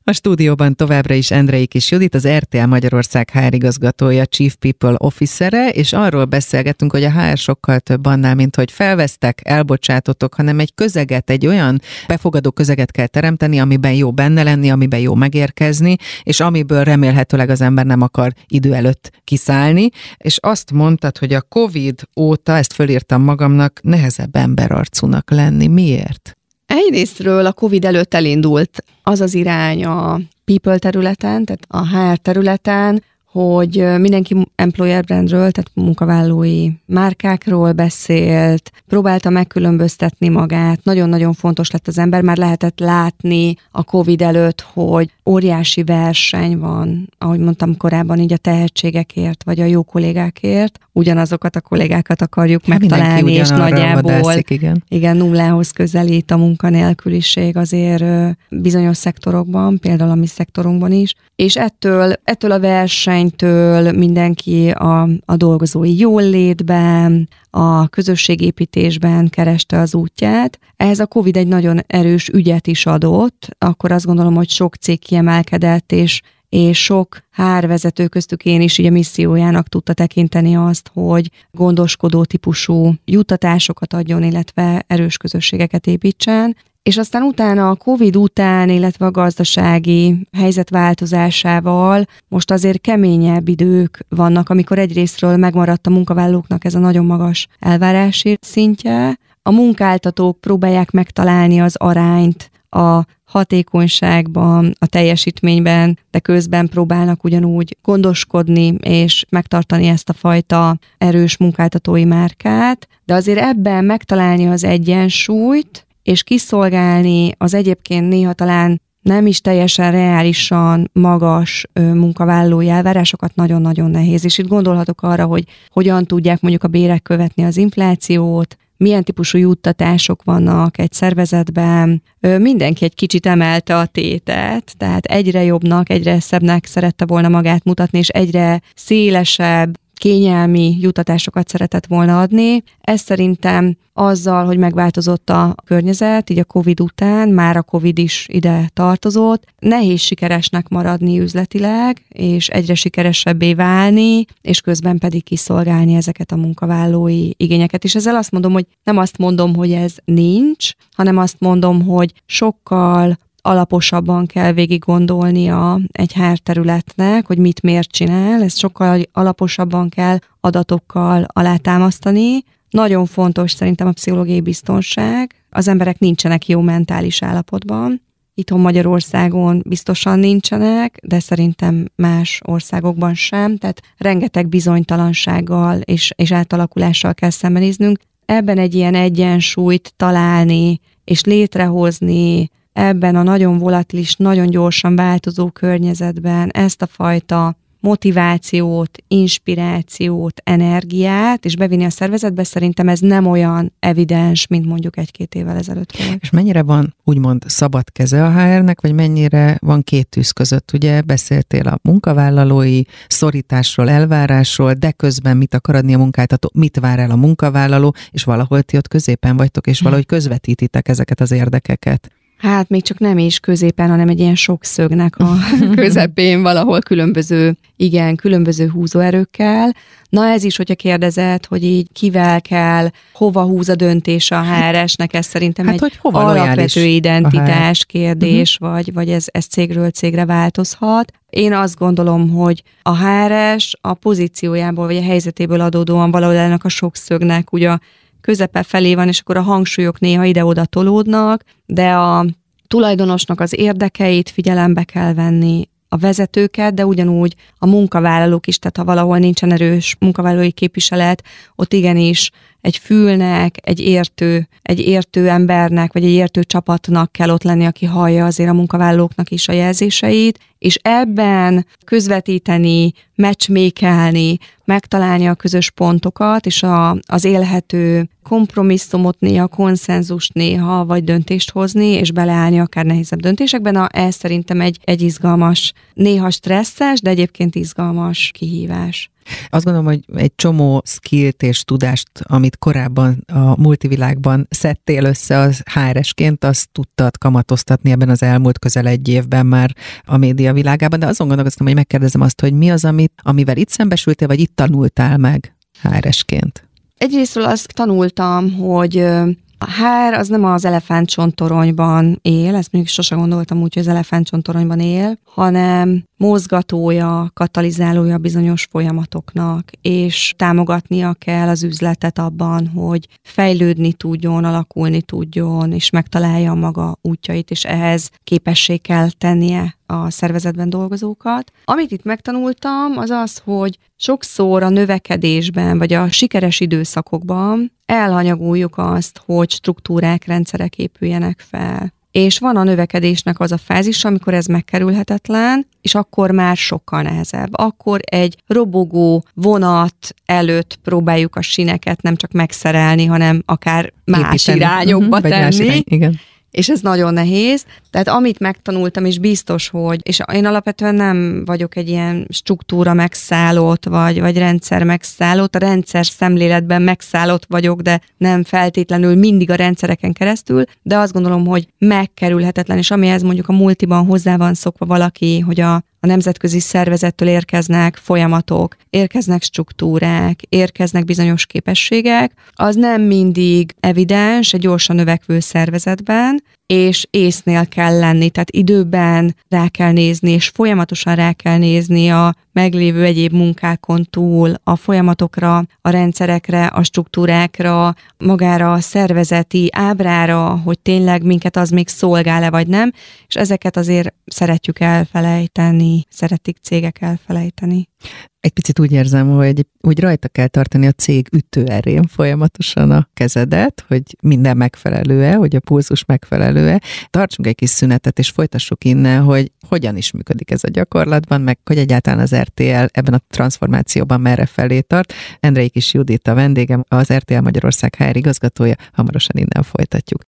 A stúdióban továbbra is Endrei Kis Judit, az RTL Magyarország HR igazgatója, Chief People Officer-e, és arról beszélgettünk, hogy a HR sokkal több annál, mint hogy felvesztek, elbocsátotok, hanem egy közeget, egy olyan befogadó közeget kell teremteni, amiben jó benne lenni, amiben jó megérkezni, és amiből remélhetőleg az ember nem akar idő előtt kiszállni. És azt mondtad, hogy a Covid óta, ezt fölírtam magamnak, nehezebb emberarcúnak lenni. Miért? Egyrésztről a Covid előtt elindult az az irány a people területen, tehát a HR területen, hogy mindenki employer brandről, tehát munkavállalói márkákról beszélt, próbálta megkülönböztetni magát, nagyon-nagyon fontos lett az ember, már lehetett látni a Covid előtt, hogy óriási verseny van, ahogy mondtam korábban, így a tehetségekért, vagy a jó kollégákért, ugyanazokat a kollégákat akarjuk megtalálni, és nagyjából vadászik, igen, nullához közelít a munkanélküliség azért bizonyos szektorokban, például a mi szektorunkban is, és ettől a versenytől mindenki a dolgozói jólétben, a közösségépítésben kereste az útját. Ehhez a Covid egy nagyon erős ügyet is adott, akkor azt gondolom, hogy sok cég kiemelkedett, és sok HR vezető, köztük én is ugye missziójának tudta tekinteni azt, hogy gondoskodó típusú juttatásokat adjon, illetve erős közösségeket építsen. És aztán utána a Covid után, illetve a gazdasági helyzet változásával most azért keményebb idők vannak, amikor egyrésztről megmaradt a munkavállalóknak ez a nagyon magas elvárási szintje. A munkáltatók próbálják megtalálni az arányt a hatékonyságban, a teljesítményben, de közben próbálnak ugyanúgy gondoskodni és megtartani ezt a fajta erős munkáltatói márkát, de azért ebben megtalálni az egyensúlyt, és kiszolgálni az egyébként néha talán nem is teljesen reálisan magas munkavállalói elvárásokat nagyon-nagyon nehéz. És itt gondolhatok arra, hogy hogyan tudják mondjuk a bérek követni az inflációt, milyen típusú juttatások vannak egy szervezetben. Mindenki egy kicsit emelte a tétet, tehát egyre jobbnak, egyre szebbnek szerette volna magát mutatni, és egyre szélesebb, kényelmi juttatásokat szeretett volna adni. Ez szerintem azzal, hogy megváltozott a környezet, így a Covid után, már a Covid is ide tartozott, nehéz sikeresnek maradni üzletileg, és egyre sikeresebbé válni, és közben pedig kiszolgálni ezeket a munkavállalói igényeket. És ezzel azt mondom, hogy nem azt mondom, hogy ez nincs, hanem azt mondom, hogy sokkal alaposabban kell végig gondolnia egy HR területnek, hogy mit miért csinál, ezt sokkal alaposabban kell adatokkal alátámasztani. Nagyon fontos szerintem a pszichológiai biztonság. Az emberek nincsenek jó mentális állapotban. Itthon Magyarországon biztosan nincsenek, de szerintem más országokban sem. Tehát rengeteg bizonytalansággal és átalakulással kell szembenéznünk. Ebben egy ilyen egyensúlyt találni és létrehozni, ebben a nagyon volatilis, nagyon gyorsan változó környezetben ezt a fajta motivációt, inspirációt, energiát, és bevinni a szervezetbe, szerintem ez nem olyan evidens, mint mondjuk 1-2 évvel ezelőtt volt. És mennyire van úgymond szabad keze a HR-nek, vagy mennyire van két tűz között? Ugye beszéltél a munkavállalói szorításról, elvárásról, de közben mit akar adni a munkáltató, mit vár el a munkavállaló, és valahol ti ott középen vagytok, és valahogy közvetítitek ezeket az érdekeket. Hát még csak nem is középen, hanem egy ilyen sokszögnek a közepén valahol különböző húzóerőkkel. Na ez is, hogyha kérdezed, hogy így kivel kell, hova húz a döntés a HR-esnek, ez szerintem egy alapvető identitás kérdés, vagy ez cégről cégre változhat. Én azt gondolom, hogy a HR-es a pozíciójából, vagy a helyzetéből adódóan valahol ennek a sokszögnek ugye közepe felé van, és akkor a hangsúlyok néha ide-oda tolódnak, de a tulajdonosnak az érdekeit figyelembe kell venni, a vezetőket, de ugyanúgy a munkavállalók is, tehát ha valahol nincsen erős munkavállalói képviselet, ott igenis egy fülnek, egy értő embernek, vagy egy értő csapatnak kell ott lenni, aki hallja azért a munkavállalóknak is a jelzéseit, és ebben közvetíteni, matchmakelni, megtalálni a közös pontokat, és az élhető kompromisszumot néha, konszenzust néha, vagy döntést hozni, és beleállni akár nehézebb döntésekben. Ez szerintem egy izgalmas, néha stresszes, de egyébként izgalmas kihívás. Azt gondolom, hogy egy csomó skillt és tudást, amit korábban a multivilágban szedtél össze az HR-esként, azt tudtad kamatoztatni ebben az elmúlt közel egy évben már a média világában, de azon gondolkoztam, hogy megkérdezem azt, hogy mi az, amivel itt szembesültél, vagy itt tanultál meg HR-esként? Egyrésztről azt tanultam, hogy a HR az nem az elefántcsontoronyban él, ezt még sose gondoltam úgy, hogy az elefántcsontoronyban él, hanem mozgatója, katalizálója bizonyos folyamatoknak, és támogatnia kell az üzletet abban, hogy fejlődni tudjon, alakulni tudjon, és megtalálja maga útjait, és ehhez képessé kell tennie a szervezetben dolgozókat. Amit itt megtanultam, az az, hogy sokszor a növekedésben, vagy a sikeres időszakokban elhanyagoljuk azt, hogy struktúrák, rendszerek épüljenek fel. És van a növekedésnek az a fázis, amikor ez megkerülhetetlen, és akkor már sokkal nehezebb. Akkor egy robogó vonat előtt próbáljuk a síneket nem csak megszerelni, hanem akár más irányokba tenni. Igen. És ez nagyon nehéz. Tehát amit megtanultam, és biztos, hogy, és én alapvetően nem vagyok egy ilyen struktúra megszállott, vagy rendszer megszállott, a rendszer szemléletben megszállott vagyok, de nem feltétlenül mindig a rendszereken keresztül, de azt gondolom, hogy megkerülhetetlen, és amihez mondjuk a multiban hozzá van szokva valaki, hogy a nemzetközi szervezettől érkeznek folyamatok, érkeznek struktúrák, érkeznek bizonyos képességek, az nem mindig evidens egy gyorsan növekvő szervezetben, és észnél kell lenni, tehát időben rá kell nézni, és folyamatosan rá kell nézni a meglévő egyéb munkákon túl, a folyamatokra, a rendszerekre, a struktúrákra, magára a szervezeti ábrára, hogy tényleg minket az még szolgál-e vagy nem, és ezeket azért szeretjük elfelejteni, szeretik cégek elfelejteni. Egy picit úgy érzem, hogy úgy rajta kell tartani a cég ütőerén folyamatosan a kezedet, hogy minden megfelelő-e, hogy a pulzus megfelelő-e. Tartsunk egy kis szünetet, és folytassuk innen, hogy hogyan is működik ez a gyakorlatban, meg hogy egyáltalán az RTL ebben a transformációban merre felé tart. Endrei Kis Judit a vendégem, az RTL Magyarország HR igazgatója, hamarosan innen folytatjuk.